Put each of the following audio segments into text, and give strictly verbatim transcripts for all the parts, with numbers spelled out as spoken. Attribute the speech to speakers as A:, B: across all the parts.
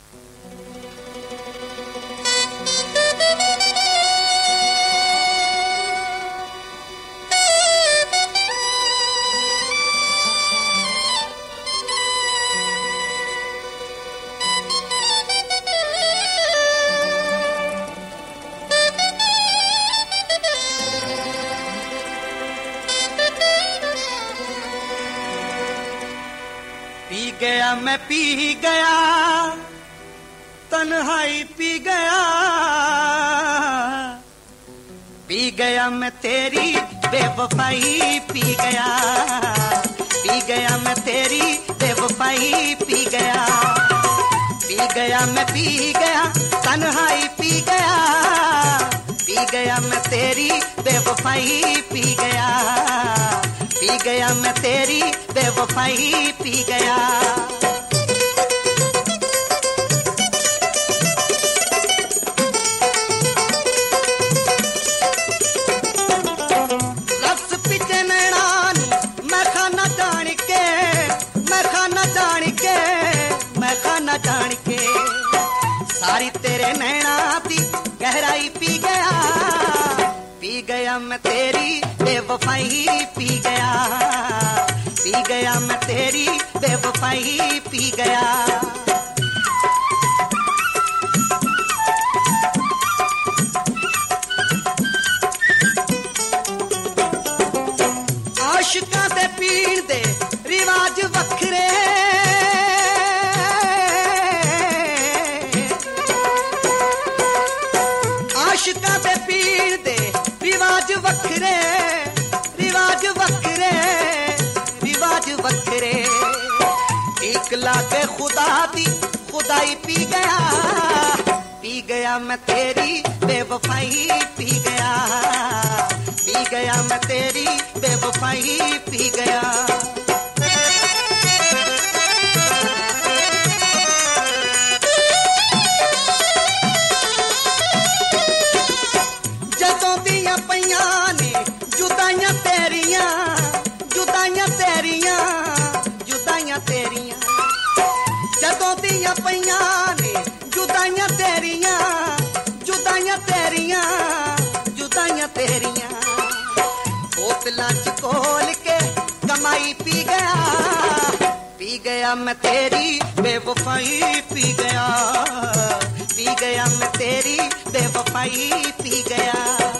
A: P गया मैं P गया तन्हाई पी गया, पी गया मैं तेरी बेवफाई पी गया, पी गया मैं तेरी बेवफाई पी गया, पी गया मैं पी गया तन्हाई पी गया, पी गया मैं तेरी बेवफाई पी गया, पी गया मैं तेरी बेवफाई पी गया। रस पिते नैनान मैं खाना जान के, मैं खाना जान के, मैं खाना जान के, सारी तेरे नैना दी गहराई पी गया, पी गया मैं तेरी बेवफाई पी गया, पी गया मैं तेरी बेवफाई पी गया। आशिकां दे पीण दे रिवाज वखरे, आशिकां दे पीण दे रिवाज वखरे, रिवाज वखरे, रिवाज वखरे, एक लागे खुदा दी खुदाई पी गया, पी गया मैं तेरी बेवफाई पी गया, पी गया मैं तेरी बेवफाई पी गया। जदों दियां पईयां ने जुदाइयां तेरियां, जुदाइयां तेरियां, जुदाइयां तेरियां, जदों दियां पईयां ने जुदाइयां तेरियां, जुदाइयां तेरियां, जुदाइयां तेरियां, बोतलां च खोल के कमाई पी गया, पी गया मैं तेरी बेवफाई पी गया, पी गया मैं तेरी बेवफाई पी गया।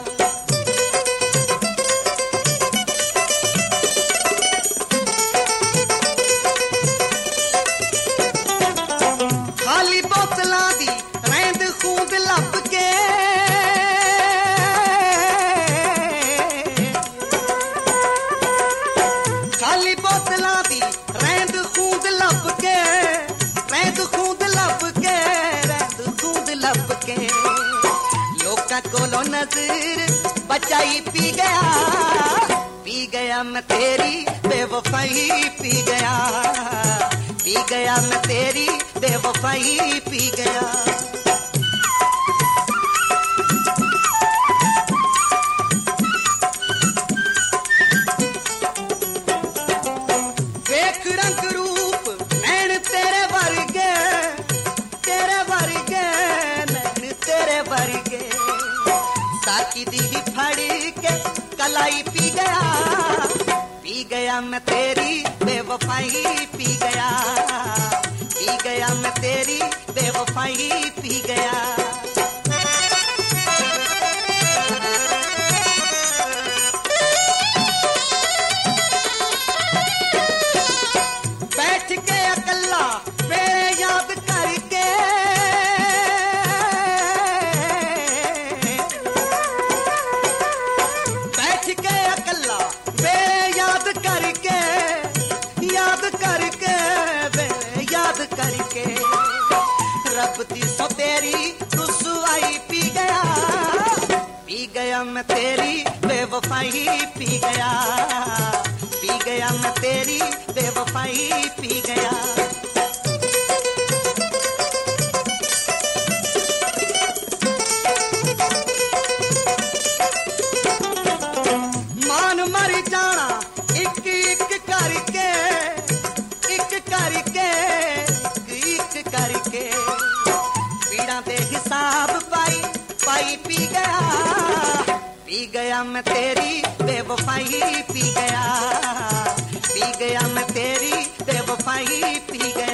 A: खाली बोतलां दी रैंद खूब लप के, खाली बोतलां दी रैंद खूब लप के, रैंद खूब लप के, रैंद खूब लप के, लोकां कोलों नजर बचाई पी गया, पी गया मैं तेरी बेवफाई पी गया, पी गया मैं तेरी बेवफाई पी गया। देख रंग रूप नैन तेरे वर्गे, तेरे वर्गे, नैन तेरे वर्गे, साकी दी फड़ी के कलाई पी गया, पी गया मैं तेरी बेवफाई पी गया, पी गया मैं तेरी बेवफाई पी गया। बैठ के अकल्ला मेरे याद करके, बैठ के अकल्ला मेरे याद करके, याद करके, मेरे याद करके, रब दी सो तेरी रुसवाई पी गया, पी गया मैं तेरी बेवफाई पी गया, पी गया मैं तेरी बेवफाई पी गया। मान मर जाना एक एक करके, एक करके, एक एक करके, बेवफाई पी गया, पी गया मैं तेरी बेवफाई पी गया, पी गया मैं तेरी बेवफाई पी गया।